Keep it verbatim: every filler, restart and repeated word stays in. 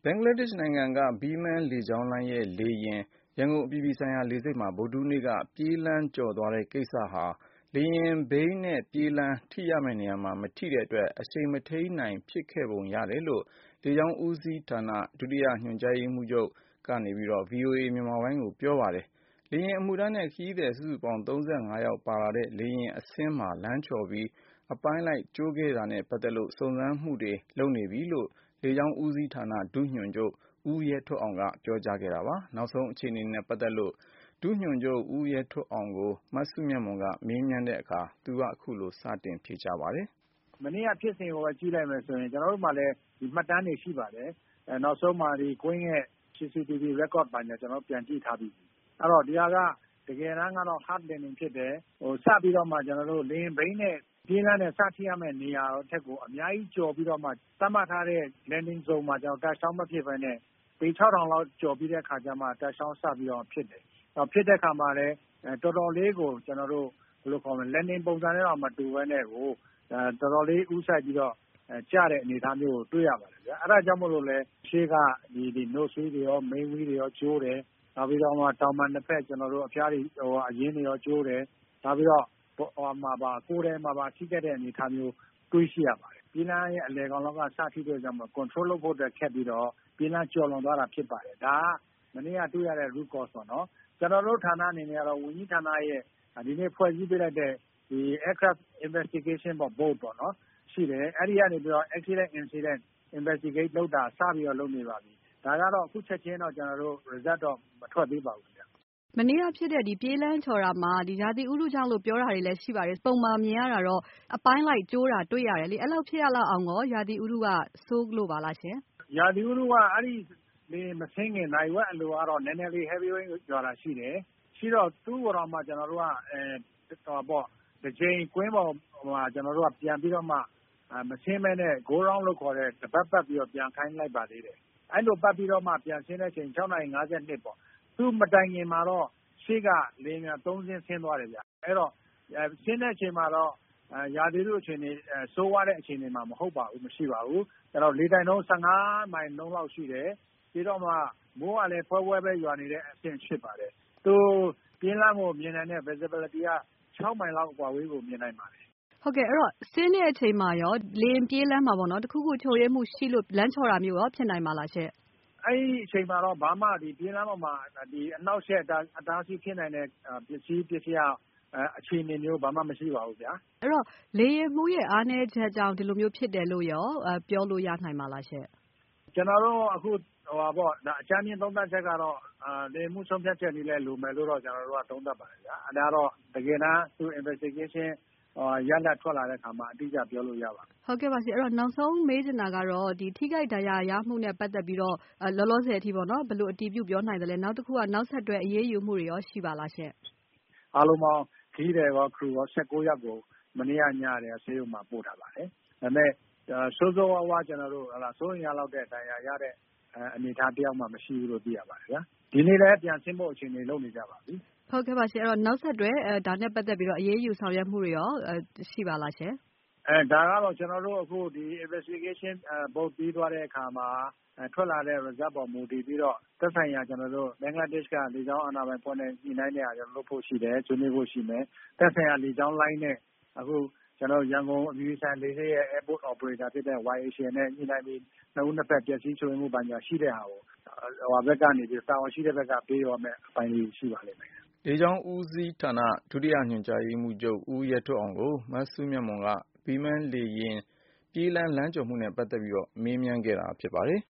ဘင်္ဂလားဒေ့ရှ်နိုင်ငံက Biman လေကြောင်းလိုင်းရဲ့လေယာဉ် ရန်ကုန်အပြည်ပြည်ဆိုင်ရာလေဆိပ်မှာ ဗုဒ္ဓဟူးနေ့က ပြေးလမ်းကျော်သွားတဲ့ကိစ္စဟာ လေယာဉ်ဘီးနဲ့ပြေးလမ်းထိရမယ့်နေရာမှာ မထိတဲ့အတွက် အရှိန်မထိန်းနိုင်ဖြစ်ခဲ့ပုံရတယ်လို့ လေကြောင်းဦးစီးဌာန ဒုတိယညွှန်ကြားရေးမှူးချုပ် က ဗွီအိုအေမြန်မာပိုင်းကိုပြောပါတယ်။ လေယာဉ်အမှုထမ်းနဲ့ ခရီးသည်စုစုပေါင်း ၃၅ ယောက်ပါလာတဲ့ လေယာဉ်အဆင်းမှာ လမ်းချော်ပြီး အပိုင်းလိုက်ကျိုးခဲ့တာနဲ့ပတ်သက်လို့ စုံစမ်းမှုတွေလုပ်နေပြီလို့ လေကြောင်းဦးစီးဌာန ဒုညွှန်ချုပ် ဦးရဲထွဋ်အောင်က ပြောကြားခဲ့တာပါ။ နောက်ဆုံးအခြေအနေနဲ့ပတ်သက်လို့ ဒုညွှန်ချုပ် ဦးရဲထွဋ်အောင်ကို မစုမြတ်မွန်က မေးမြန်းတဲ့အခါ သူက အခုလိုစဖြေကြားပါတယ်။ မနေ့ကဖြစ်စဉ်ကိုပဲကြည့်လိုက်မယ်ဆိုရင် ကျနော်တို့မှာလည်းမှတ်တမ်းတွေရှိပါတယ်။ နောက်ဆုံးမှာ Going ရဲ့ စီစီတီဗီ record တွေကျနော်တို့ပြန်ကြည့်ထားပြီးပြီ။ အဲဒီတော့ဒီဟာက တကယ်တမ်းကတော့ hard landing ဖြစ်တယ်။ စပြီးတော့မှ ကျနော်တို့ လေယာဉ်ဘီးနဲ့ပြေးလမ်းနဲ့စထိရမယ့်နေရာထက်ကိုအများကြီးကျော်ပြီးတော့မှ သတ်မှတ်ထားတဲ့ landing zone မှာ touchdown မဖြစ်ဘဲနဲ့ ပေ ခြောက်ထောင်လောက်ကျော်ပြီးတဲ့အခါကျမှ touchdown စပြီးတော့ဖြစ်တယ်။ ဖြစ်တဲ့အခါမှာလည်းတော်တော်လေးကိုကျနော်တို့ landing ပုံစံနဲ့တော့မတူဘဲနဲ့ကို တော်တော်လေးဦးစိုက်ပြီးတော့ကျတဲ့အနေအထားမျိုးကိုတွေ့ရပါတယ်ဗျာ။ အဲဒါကြောင့်မို့လို့လည်းရှေ့က nose wheel တွေရော main wheel တွေရောကျိုးတယ်။ နောက်ပြီးတော့မှတောင်ပံနှစ်ဖက်ကျနော်တို့အဖျားတွေအရင်းတွေရောကျိုးတယ်။ နောက်ပြီးတော့ကိုယ်ထည်မှာပါထိခိုက်တဲ့အနေအထားမျိုးတွေ့ရှိရပါတယ်။ ပြေးလမ်းရဲ့အလယ်ကောင်လောက်ကစထိတဲ့အတွက်ကြောင့်မို့ control လုပ်ဖို့အတွက်ခက်ပြီးတော့ပြေးလမ်းကျော်လွန်သွားတာဖြစ်ပါတယ်။ ဒါကမနေ့ကတွေ့ရတဲ့ root cause ပေါ့နော်။ ကျနော်တို့ဌာနအနေနဲ့ကတော့ဝန်ကြီးဌာနရဲ့ဒီနေ့ဖွဲ့စည်းပေးလိုက်တဲ့ aircraft investigation board ပေါ့နော်ရှိတယ်။ အဲဒီကနေပြီးတော့ accident incident investigate လုပ်တာစပြီးတော့လုပ်နေပါပြီ။ ဒါကတော့အခုချက်ချင်းတော့ကျနော်တို့ result တော့မထွက်သေးပါဘူးခင်ဗျ။ မနေ့ကဖြစ်တဲ့ပြေးလမ်းချော်တာမှာရာသီဥတုကြောင့်လို့ပြောတာတွေလည်းရှိပါတယ်။ ပုံမှာမြင်ရတာတော့အပိုင်းလိုက်ကျိုးတာတွေ့ရတယ်လေ။ အဲလောက်ဖြစ်ရလောက်အောင်ရောရာသီဥတုကဆိုးလို့ပါလားရှင်။ ရာသီဥတုကအဲဒီလေယာဉ်မဆင်းခင်နာရီဝက်အလိုကတော့နည်းနည်းလေး heavy rain ရွာတာရှိတယ်။ ရှိတော့သူ့ကိုတော့မှကျနော်တို့ကတကြိမ်ကွင်းပေါ်မှာကျနော်တို့ကပြန်ပြီးတော့မှမဆင်းဘဲနဲ့ go round လို့ခေါ်တဲ့တပတ်ပတ်ပြီးတော့ပြန်ခိုင်းလိုက်ပါသေးတယ်။ အဲလိုပတ်ပြီးတော့မှပြန်ဆင်းတဲ့အချိန် ၆ နာရီ ၅၂ ပေါ့။ သူ့မတိုင်ခင်မှာတော့ရှေ့ကလေယာဉ်ပျံသုံးစင်းဆင်းသွားတယ်ဗျ။ အဲတော့ဆင်းတဲ့အချိန်မှာတော့ရာသီဥတုအခြေအနေဆိုးဝါးတဲ့အခြေအနေမှာမဟုတ်ပါဘူးမရှိပါဘူး။ အဲတော့လေတိုက်နှုန်း ၁၅ မိုင်နှုန်းလောက်ရှိတယ်။ ပြီးတော့မှမိုးကလည်းဖွဲဖွဲပဲရွာနေတဲ့အဆင့်ဖြစ်ပါတယ်။ သူပြေးလမ်းကိုမြင်နိုင်တဲ့ visibility က၆ မိုင်လောက်အကွာအဝေးကိုမြင်နိုင်ပါတယ်။ဟုတ်ကဲ့အဲဒီတော့ဆင်းတဲ့အချိန်မှာရောလေယာဉ်ပြေးလမ်းမှာပေါ့နော်တခုခုချို့ယွင်းမှုရှိလို့လမ်းချော်တာမျိုးရောဖြစ်နိုင်ပါလားရှင့်။အဲဒီအချိန်မှာတော့ဘာမှပြေးလမ်းပေါ်မှာအနှောင့်အယှက်အတားအဆီးဖြစ်နိုင်တဲ့ပစ္စည်းပစ္စယအခြေအနေမျိုးဘာမှမရှိပါဘူးဗျာ။အဲဒီတော့လေယာဉ်မှူးရဲ့အားနည်းချက်ကြောင့်ဒီလိုမျိုးဖြစ်တယ်လို့ရောပြောလို့ရနိုင်ပါလားရှင့်။ကျနော်တို့အခုအကြမ်းဖျင်းသုံးသပ်ချက်ကတော့လေယာဉ်မှူးဆုံးဖြတ်ချက်လေးလည်းလိုမယ်လို့တော့ကျနော်တို့ကသုံးသပ်ပါတယ်ဗျာ။ဒါတော့တကယ်တမ်းသူ investigation ရလဒ်ထွက်လာတဲ့အခါမှာအတိအကျပြောလို့ရပါမယ်။ဟုတ်ကဲ့ပါရှင်အဲဒီတော့နောက်ဆုံးမေးချင်တာကတော့ထိခိုက်ဒဏ်ရာရမှုနဲ့ပတ်သက်ပြီးတော့လောလောဆယ်အထိပေါ့နော်ဘယ်လိုအတည်ပြုပြောနိုင်သလဲ။နောက်တခုကနောက်ဆက်တွဲအရေးယူမှုတွေရောရှိပါလားရှင့်။အားလုံးပေါင်းခရီးသည်ရော crew ရော၁၉ ယောက်ကိုမနေ့ကညကဆေးရုံမှာပို့ထားပါတယ်။ဒါပေမဲ့ဆိုးဆိုးဝါးဝါးကျနော်တို့စိုးရိမ်ရလောက်တဲ့ဒဏ်ရာရတဲ့အနေအထားတယောက်မှမရှိဘူးလို့သိရပါတယ်ဗျာ။ဒီနေ့လည်းပြန်ဆင်းဖို့အခြေအနေလုပ်နေကြပါပြီ။ဟုတ်ကဲ့ပါရှင်အဲဒီတော့နောက်ဆက်တွဲဒါနဲ့ပတ်သက်ပြီးတော့အရေးယူဆောင်ရွက်မှုတွေရောရှိပါလားရှင်။အဲဒါကတော့ကျနော်တို့အခုဒီ investigation board ပြီးသွားတဲ့အခါမှာထွက်လာတဲ့ result ပေါ်မူတည်ပြီးတော့သက်ဆိုင်ရာကျနော်တို့ဘင်္ဂလားဒေ့ရှ်ကလေကြောင်းအာဏာပိုင်အဖွဲ့နဲ့ညှိနှိုင်းတဲ့ဟာလုပ်ဖို့ရှိတယ်။ဆွေးနွေးဖို့ရှိမယ်။သက်ဆိုင်ရာလေကြောင်းလိုင်းနဲ့အခုကျနော်တို့ရန်ကုန်အပြည်ပြည်ဆိုင်ရာလေဆိပ်ရဲ့ airport operator ဖြစ်တဲ့ ဝိုင်အေရှီအိုင်နဲ့ညှိနှိုင်းပြီးနှစ်ဦးနှစ်ဖက်ပျက်စီးချို့ယွင်းမှုရှိတဲ့ဟာကိုတာဝန်ရှိတဲ့ဘက်ကပေးရမယ့်အပိုင်းလေးရှိပါလိမ့်မယ်။လေကြောင်းဦးစီးဌာန ဒုတိယညွှန်ကြားရေးမှူးချုပ် ဦးရဲထွဋ်အောင်ကို မစုမြတ်မွန်က Biman လေယာဉ်ပြေးလမ်းလမ်းကျော်မှုနဲ့ပတ်သက်ပြီးမေးမြန်းခဲ့တာဖြစ်ပါတယ်